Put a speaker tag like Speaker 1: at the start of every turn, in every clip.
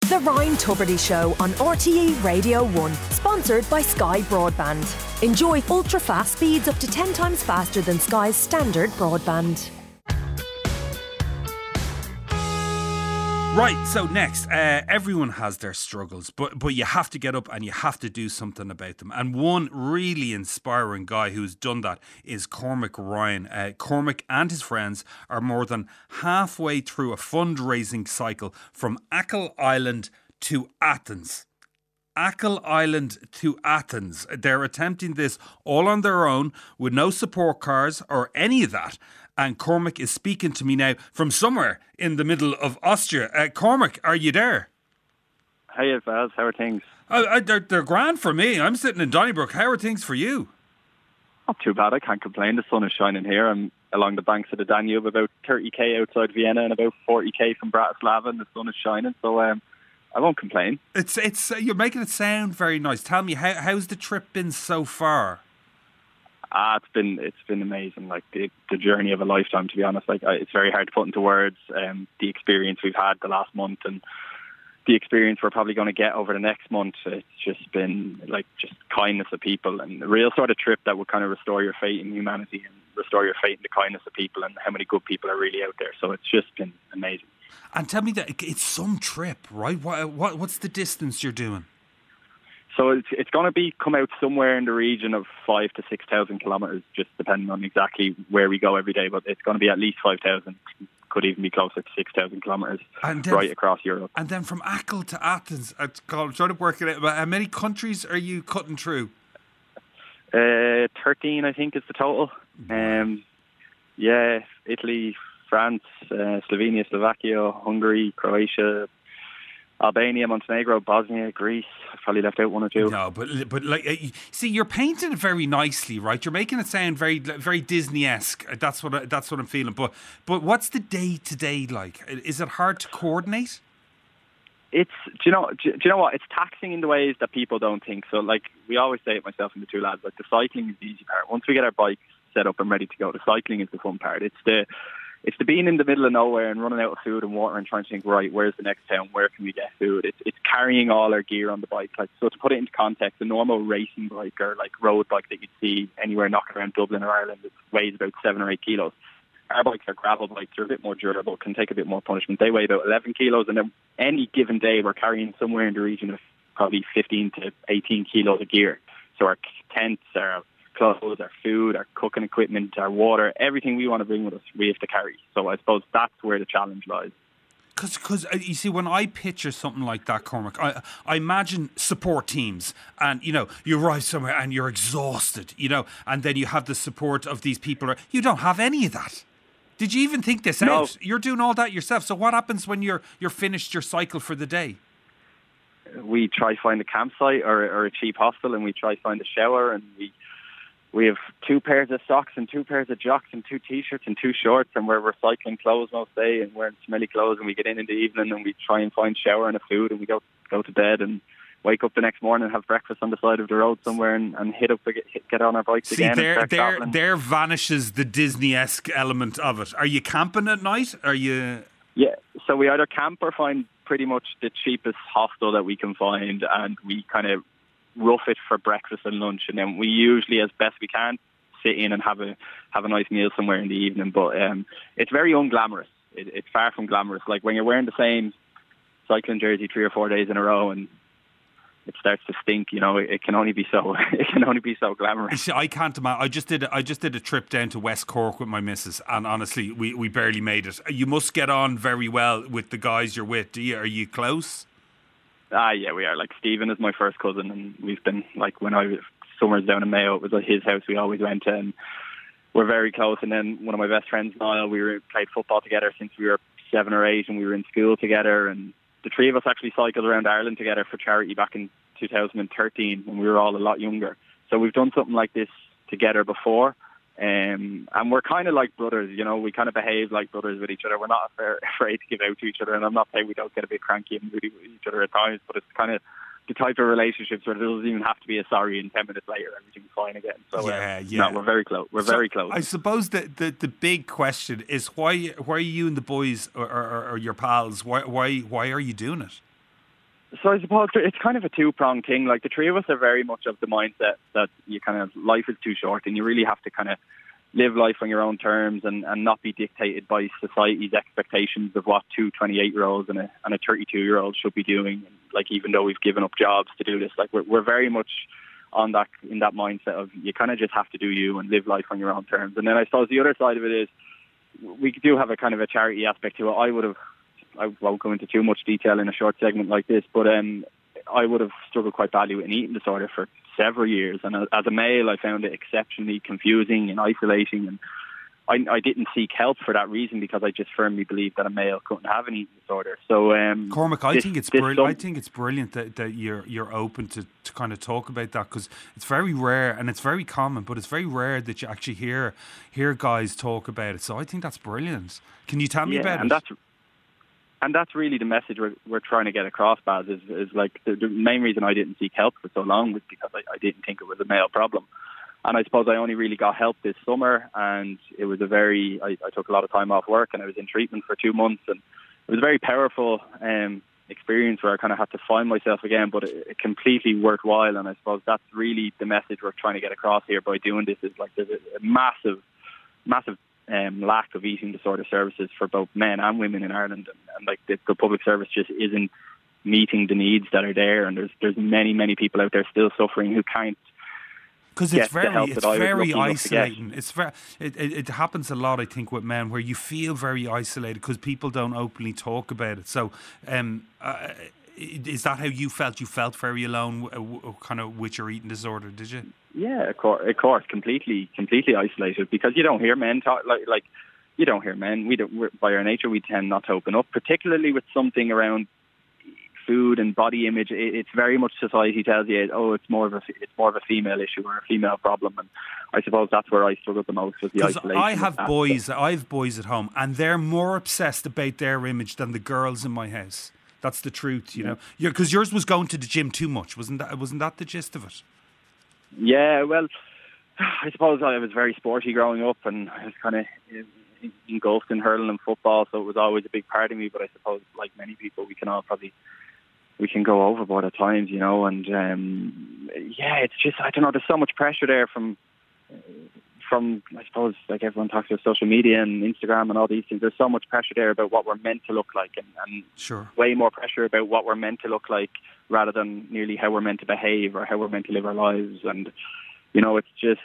Speaker 1: The Ryan Tubridy Show on RTE Radio 1, sponsored by Sky Broadband. Enjoy ultra-fast speeds up to 10 times faster than Sky's standard broadband.
Speaker 2: Right, so next, everyone has their struggles, but you have to get up and you have to do something about them. And one really inspiring guy who's done that is Cormac Ryan. Cormac and his friends are more than halfway through a fundraising cycle from Achill Island to Athens. Achill Island to Athens. They're attempting this all on their own with no support cars or any of that. And Cormac is speaking to me now from somewhere in the middle of Austria. Cormac, are you there?
Speaker 3: Hey, Vaz, how are things?
Speaker 2: They're grand for me. I'm sitting in Donnybrook. How are things for you?
Speaker 3: Not too bad. I can't complain. The sun is shining here. I'm along the banks of the Danube, about 30k outside Vienna and about 40k from Bratislava, and the sun is shining. So I won't complain.
Speaker 2: It's you're making it sound very nice. Tell me, how's the trip been so far?
Speaker 3: It's been amazing. Like the journey of a lifetime, to be honest. Like it's very hard to put into words. The experience we've had the last month and the experience we're probably going to get over the next month. It's just been like just kindness of people and a real sort of trip that would kind of restore your faith in humanity and restore your faith in the kindness of people and how many good people are really out there. So it's just been amazing. And
Speaker 2: tell me that it's some trip, right? What's the distance you're doing?
Speaker 3: So it's going to come out somewhere in the region of 5,000 to 6,000 kilometres, just depending on exactly where we go every day. But it's going to be at least 5,000, could even be closer to 6,000 kilometres right across Europe.
Speaker 2: And then from Achill to Athens, I'm trying to work it out. How many countries are you cutting through?
Speaker 3: 13, I think, is the total. Italy, France, Slovenia, Slovakia, Hungary, Croatia, Albania, Montenegro, Bosnia, Greece. I've probably left out one or two.
Speaker 2: No, but like, see, you're painting it very nicely, right? You're making it sound very, very Disney-esque. That's what I'm feeling. But what's the day to day like? Is it hard to coordinate?
Speaker 3: Do you know what? It's taxing in the ways that people don't think. So, like we always say it, myself and the two lads. Like the cycling is the easy part. Once we get our bikes set up and ready to go, the cycling is the fun part. It's the being in the middle of nowhere and running out of food and water and trying to think, right, where's the next town? Where can we get food? It's carrying all our gear on the bike. Like, so to put it into context, a normal racing bike or like road bike that you'd see anywhere knocking around Dublin or Ireland, it weighs about 7 or 8 kilos. Our bikes are gravel bikes. They're a bit more durable, can take a bit more punishment. They weigh about 11 kilos, and then any given day we're carrying somewhere in the region of probably 15 to 18 kilos of gear. So our tents, our clothes, our food, our cooking equipment, our water, everything we want to bring with us, we have to carry. So I suppose that's where the challenge lies.
Speaker 2: Because you see, when I picture something like that, Cormac, I imagine support teams, and you arrive somewhere and you're exhausted, and then you have the support of these people. You don't have any of that. Did you even think this out? You're doing all that yourself. So what happens when you're finished your cycle for the day?
Speaker 3: We try to find a campsite or a cheap hostel, and we try to find a shower, and we have 2 pairs of socks and 2 pairs of jocks and 2 T-shirts and 2 shorts, and we're recycling clothes most day and wearing smelly clothes, and we get in the evening and we try and find shower and a food, and we go to bed and wake up the next morning and have breakfast on the side of the road somewhere and get on our bikes again.
Speaker 2: There vanishes the Disney-esque element of it. Are you camping at night?
Speaker 3: Yeah, so we either camp or find pretty much the cheapest hostel that we can find, and we kind of rough it for breakfast and lunch, and then we usually, as best we can, sit in and have a nice meal somewhere in the evening. But it's very unglamorous. It's far from glamorous. Like when you're wearing the same cycling jersey 3 or 4 days in a row and it starts to stink, it can only be so glamorous.
Speaker 2: I can't imagine. I just did a trip down to West Cork with my missus, and honestly, we barely made it. You must get on very well with the guys you're with, do you? Are you close?
Speaker 3: Yeah, we are. Like, Stephen is my first cousin, and we've been, like, when I was summers down in Mayo, it was at his house we always went to, and we're very close. And then one of my best friends, Niall, we played football together since we were 7 or 8, and we were in school together, and the 3 of us actually cycled around Ireland together for charity back in 2013 when we were all a lot younger. So we've done something like this together before. And we're kind of like brothers, we kind of behave like brothers with each other. We're not afraid to give out to each other, and I'm not saying we don't get a bit cranky and moody with each other at times, but it's kind of the type of relationships where there doesn't even have to be a sorry, and 10 minutes later everything's fine again. So no, we're very close. Very close.
Speaker 2: I suppose that the big question is why are you and the boys or your pals? Why are you doing it?
Speaker 3: So I suppose it's kind of a two-pronged thing. Like, the three of us are very much of the mindset that life is too short and you really have to kind of live life on your own terms and not be dictated by society's expectations of what two 28-year-olds and a 32-year-old should be doing. Like, even though we've given up jobs to do this, like, we're very much in that mindset of you kind of just have to do you and live life on your own terms. And then I suppose the other side of it is we do have a kind of a charity aspect to it. I won't go into too much detail in a short segment like this, but I would have struggled quite badly with an eating disorder for several years. And as a male, I found it exceptionally confusing and isolating. And I didn't seek help for that reason because I just firmly believed that a male couldn't have an eating disorder. So,
Speaker 2: Cormac, I think it's brilliant. I think it's brilliant that you're open to kind of talk about that, because it's very rare and it's very common, but it's very rare that you actually hear guys talk about it. So I think that's brilliant. Can you tell me about it?
Speaker 3: And that's really the message we're trying to get across, Baz, is like the main reason I didn't seek help for so long was because I didn't think it was a male problem. And I suppose I only really got help this summer, and it was I took a lot of time off work and I was in treatment for 2 months, and it was a very powerful experience where I kind of had to find myself again, but it completely worthwhile. And I suppose that's really the message we're trying to get across here by doing this, is like there's a massive lack of eating disorder services for both men and women in Ireland, and like the public service just isn't meeting the needs that are there, and there's many people out there still suffering who can't. Because it's very
Speaker 2: isolating. It happens a lot, I think, with men, where you feel very isolated because people don't openly talk about it. So, is that how you felt? You felt very alone, kind of, with your eating disorder, did you?
Speaker 3: Yeah, of course, completely isolated, because you don't hear men talk like you don't hear men. By our nature, we tend not to open up, particularly with something around food and body image. It's very much society tells you, oh, it's more of a female issue or a female problem, and I suppose that's where I struggled the most with the isolation.
Speaker 2: I have boys at home, and they're more obsessed about their image than the girls in my house. That's the truth, you know. Because yours was going to the gym too much, wasn't that the gist of it?
Speaker 3: Yeah, well, I suppose I was very sporty growing up, and I was kind of engulfed in hurling and football, so it was always a big part of me. But I suppose, like many people, we can go overboard at times, you know. And it's just, I don't know, there's so much pressure there from I suppose, like everyone talks about social media and Instagram and all these things. There's so much pressure there about what we're meant to look like, and
Speaker 2: sure,
Speaker 3: way more pressure about what we're meant to look like rather than nearly how we're meant to behave or how we're meant to live our lives. And, you know, it's just,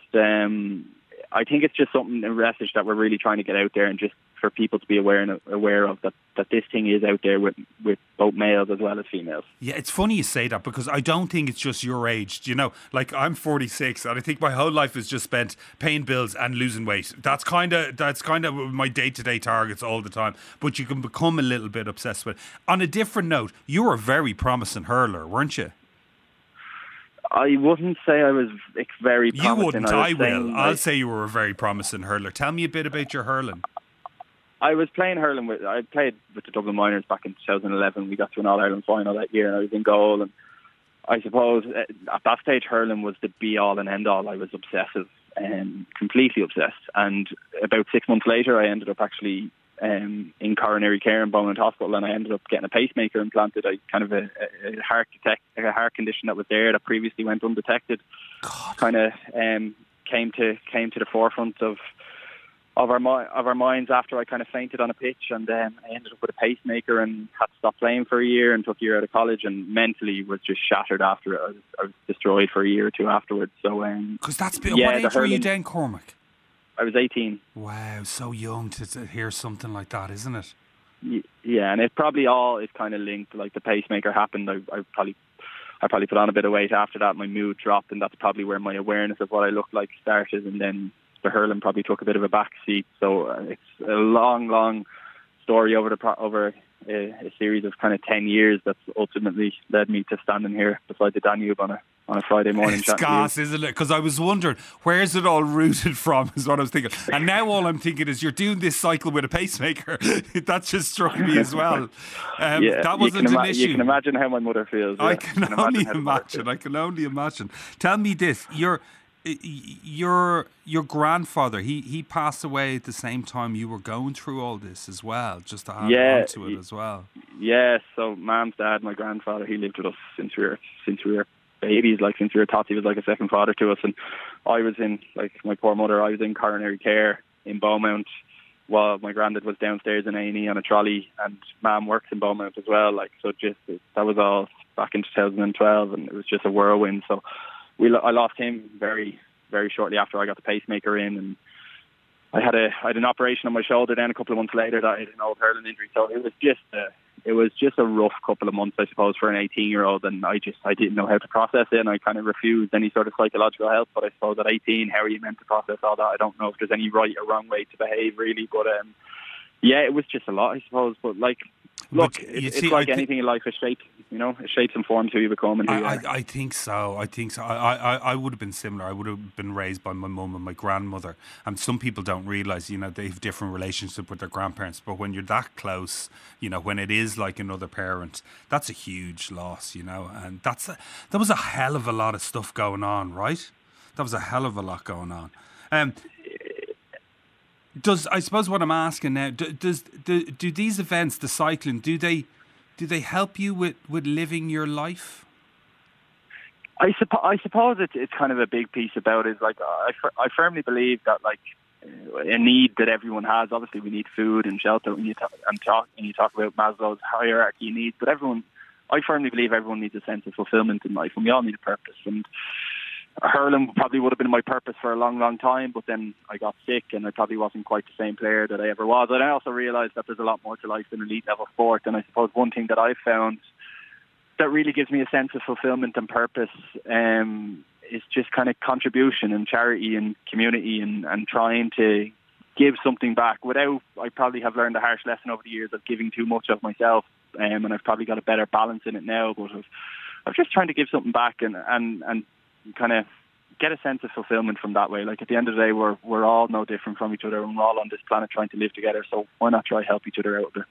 Speaker 3: I think it's just something, a message that we're really trying to get out there, and just for people to be aware of that this thing is out there with both males as well as females. Yeah,
Speaker 2: it's funny you say that, because I don't think it's just your age. You know, like, I'm 46 and I think my whole life is just spent paying bills and losing weight. That's kind of my day-to-day targets all the time. But you can become a little bit obsessed with it. On a different note, you were a very promising hurler, weren't you?
Speaker 3: I wouldn't say I was very promising.
Speaker 2: You wouldn't, I will. I'll say you were a very promising hurler. Tell me a bit about your hurling.
Speaker 3: I was playing hurling I played with the Dublin Miners back in 2011. We got to an All-Ireland final that year, and I was in goal. And I suppose at that stage, hurling was the be-all and end-all. I was obsessive, completely obsessed. And about 6 months later, I ended up actually in coronary care in Beaumont Hospital, and I ended up getting a pacemaker implanted. I kind of a heart condition that was there that previously went undetected. God. Kind of came to the forefront of our minds after I kind of fainted on a pitch, and I ended up with a pacemaker and had to stop playing for a year and took a year out of college, and mentally was just shattered after it. I was destroyed for a year or two afterwards. So because
Speaker 2: that's what age were you then, Cormac?
Speaker 3: I was 18.
Speaker 2: Wow, so young to hear something like that, isn't it?
Speaker 3: Yeah, and it probably all is kind of linked. Like, the pacemaker happened, I probably put on a bit of weight after that. My mood dropped, and that's probably where my awareness of what I looked like started. And then the hurling probably took a bit of a back seat. So it's a long story over a series of kind of 10 years that's ultimately led me to standing here beside the Danube on a Friday morning.
Speaker 2: It's gas, isn't it? Because I was wondering, where's it all rooted from, is what I was thinking. And now all I'm thinking is, you're doing this cycle with a pacemaker. That just struck me as well. That wasn't an issue.
Speaker 3: You can imagine how my mother feels. Yeah.
Speaker 2: I can only imagine. Tell me this, your grandfather, he passed away at the same time you were going through all this as well, just to add on to it as well.
Speaker 3: Yeah, so Mom's dad, my grandfather, he lived with us since we were babies, like since we were tots. He was like a second father to us, and I was in, like my poor mother, I was in coronary care in Beaumont while my granddad was downstairs in A&E on a trolley, and Mom works in Beaumont as well. Like, so that was all back in 2012, and it was just a whirlwind. So I lost him very, very shortly after I got the pacemaker in, and I had an operation on my shoulder then a couple of months later that I had an old hurling injury. So it was just a rough couple of months, I suppose, for an 18-year-old, and I didn't know how to process it, and I kind of refused any sort of psychological help. But I suppose at 18, how are you meant to process all that? I don't know if there's any right or wrong way to behave, really. But yeah, it was just a lot, I suppose. But like, look, it's like anything in life, it shapes and forms who you become and who you are.
Speaker 2: I think so. I would have been similar. I would have been raised by my mum and my grandmother. And some people don't realise, they have different relationship with their grandparents. But when you're that close, when it is like another parent, that's a huge loss, And that was a hell of a lot of stuff going on, right? That was a hell of a lot going on. I suppose what I'm asking now, do these events, the cycling, do they help you with living your life?
Speaker 3: I suppose it's kind of a big piece about it. Like I firmly believe that like a need that everyone has. Obviously, we need food and shelter. When you talk about Maslow's hierarchy of needs, but I firmly believe everyone needs a sense of fulfillment in life, and we all need a purpose. And hurling probably would have been my purpose for a long, long time, but then I got sick and I probably wasn't quite the same player that I ever was. And I also realised that there's a lot more to life than elite level sport. And I suppose one thing that I've found that really gives me a sense of fulfilment and purpose is just kind of contribution and charity and community and trying to give something back I probably have learned a harsh lesson over the years of giving too much of myself, and I've probably got a better balance in it now, but I'm just trying to give something back and kind of get a sense of fulfillment from that way. Like at the end of the day, we're all no different from each other, and we're all on this planet trying to live together. So why not try help each other out a bit?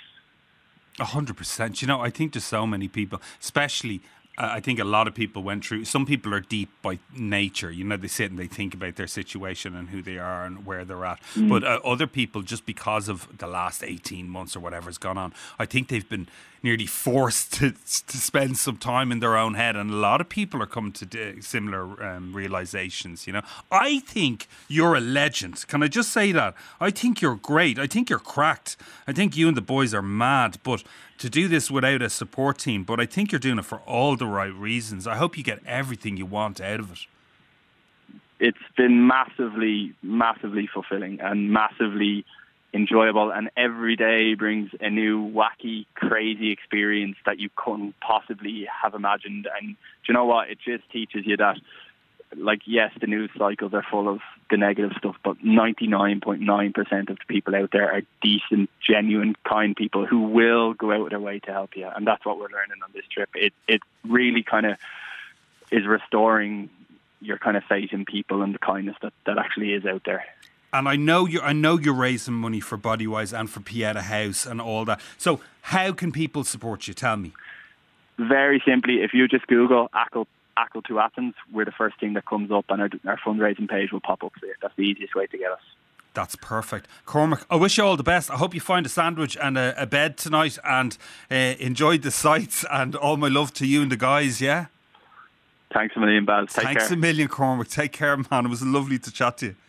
Speaker 2: 100%. I think there's so many people, especially. I think a lot of people went through. Some people are deep by nature. They sit and they think about their situation and who they are and where they're at. But other people, just because of the last 18 months or whatever's gone on, I think they've been nearly forced to spend some time in their own head. And a lot of people are coming to similar realizations. I think you're a legend. Can I just say that? I think you're great. I think you're cracked. I think you and the boys are mad. But to do this without a support team, but I think you're doing it for all the right reasons. I hope you get everything you want out of it.
Speaker 3: It's been massively, massively fulfilling and massively enjoyable, and every day brings a new wacky, crazy experience that you couldn't possibly have imagined. And do you know what? It just teaches you that, like, yes, the news cycles are full of the negative stuff, but 99.9% of the people out there are decent, genuine, kind people who will go out of their way to help you. And that's what we're learning on this trip. It really kind of is restoring your kind of faith in people and the kindness that actually is out there.
Speaker 2: And I know you're raising money for Bodywise and for Pieta House and all that. So how can people support you? Tell me.
Speaker 3: Very simply, if you just Google ACL to Athens, we're the first thing that comes up, and our fundraising page will pop up there. That's the easiest way to get us.
Speaker 2: That's perfect. Cormac, I wish you all the best. I hope you find a sandwich and a bed tonight, and enjoyed the sights, and all my love to you and the guys, yeah?
Speaker 3: Thanks a million, Baz.
Speaker 2: Thanks a million, Cormac. Take care, man. It was lovely to chat to you.